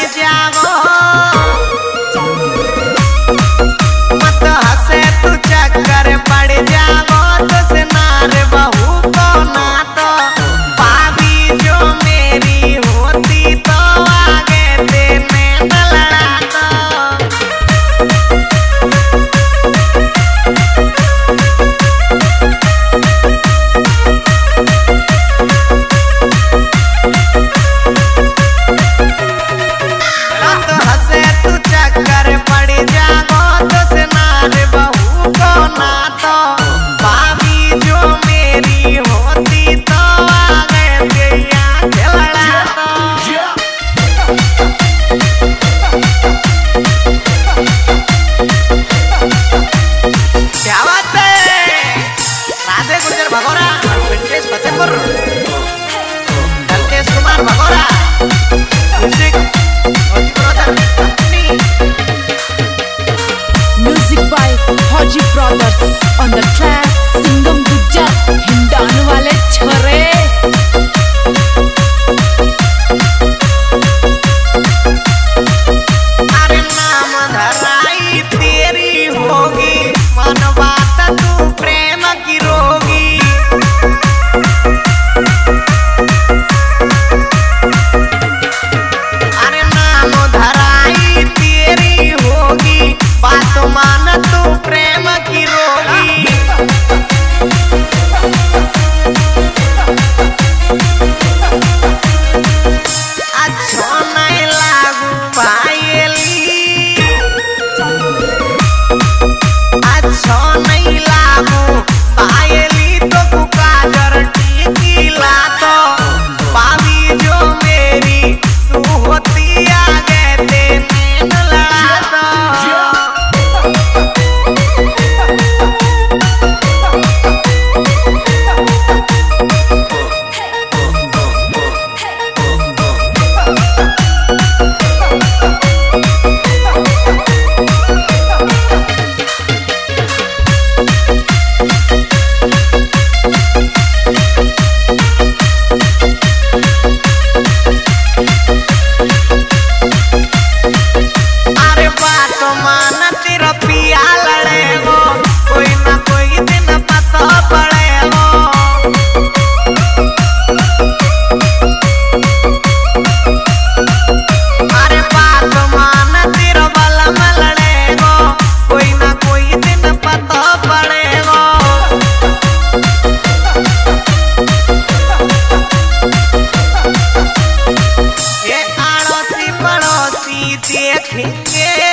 जाओ मत हंसे तू चक्कर पड़ जाओ तो से नार बहू को ना तो भाभी जो मेरी होती तो आगे देने न लड़ा तो हंसे तू चक्कर पड़ जाओ तो से नार बहू को ना तो भाभी जो मेरी होती तो आगे दिया खिलड़ा क्या बात है राधे गुर्जर भगोरा और vintage Fatehpur Kalpesh Kumar Bhagora music Music by Haji Brothers on the track Singham Dujja Hindaun वाले छोरे अरे नाम धराई तेरी होगी मन बात तू प्रेम की रोगी अरे नाम धराई तेरी होगी बात मान तू प्रेम की रोगी अच्छा नहीं लागू भाईली अच्छा नहीं लागू भाईली तो कुकाजर टीकीला तो भाभी जो मेरी तू होती आगे देने न लड़ा तो अरे बात मान तेरा पिया लड़े हो कोई ना कोई दिन पता पड़े हो अरे बात मान तेरा बलम लड़े हो कोई ना कोई दिन पता पड़े हो ये आड़ोसी पड़ोसी देखेंगे